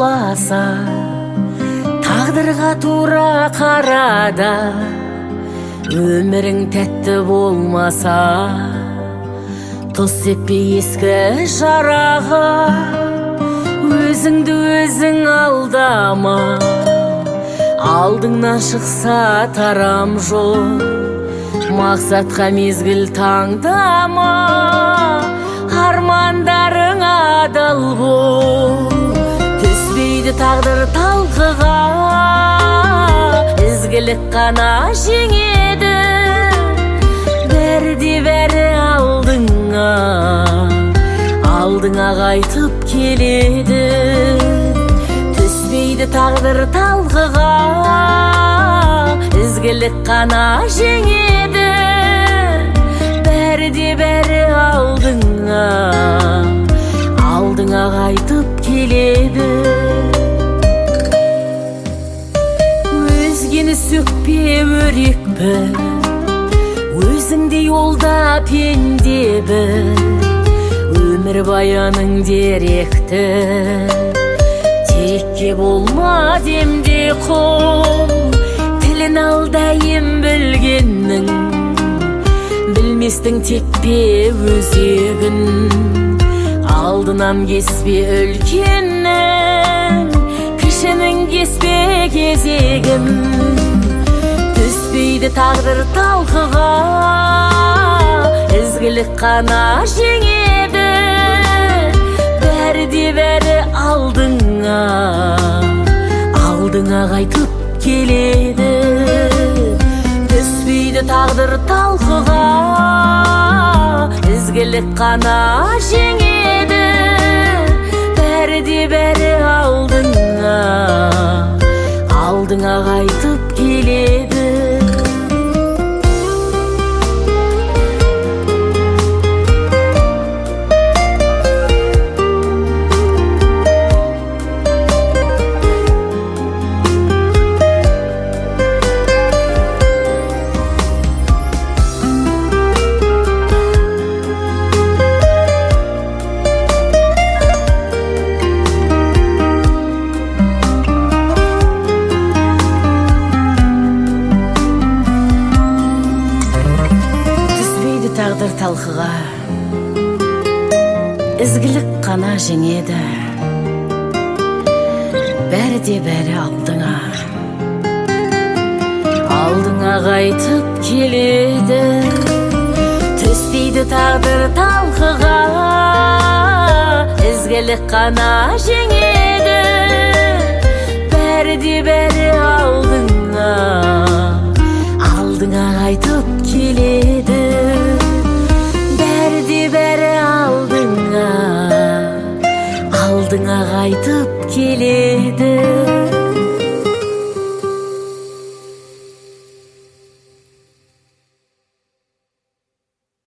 болбаса, тағдырға тура қарада, өмірің тәтті болмаса, тұз сеппей ескі жараға, өзіңді өзің алдама, алдыңнан шықса тарам жол, мақсатқа мезгіл таңдама, армандарың адал бол. Түспейді тағдыр талқыға, ізгілік қана жеңеді, бәрі алдыңа қайтып келеді. Түспейді тағдыр талқыға, ізгілік қана жеңеді, бәрі алдыңа қайтып келеді. Өзгені сөкпе өрекпі, өзіңде жолда пенде бір, өмір баяның деректі, терекке болма демде қол, тілін алдайым білгеннің, білместің теппе өзегін, алдынан кеспе үлкеннің, кішінің кеспе кезегін. Түспейді тағдыр талқыға, ізгілік қана жеңеді, бәрі алдыңа қайтып келеді. Түспейді тағдыр талқыға, ізгілік қана жеңеді, бәрі алдыңа қайтып келеді. Тағдыр талқыға, ізгілік қана жеңеді, бәрі алдыңа қайтып келеді. Түспейді тағдыр талқыға, ізгілік қана жеңеді, бәрі алдыңа қайтып келеді.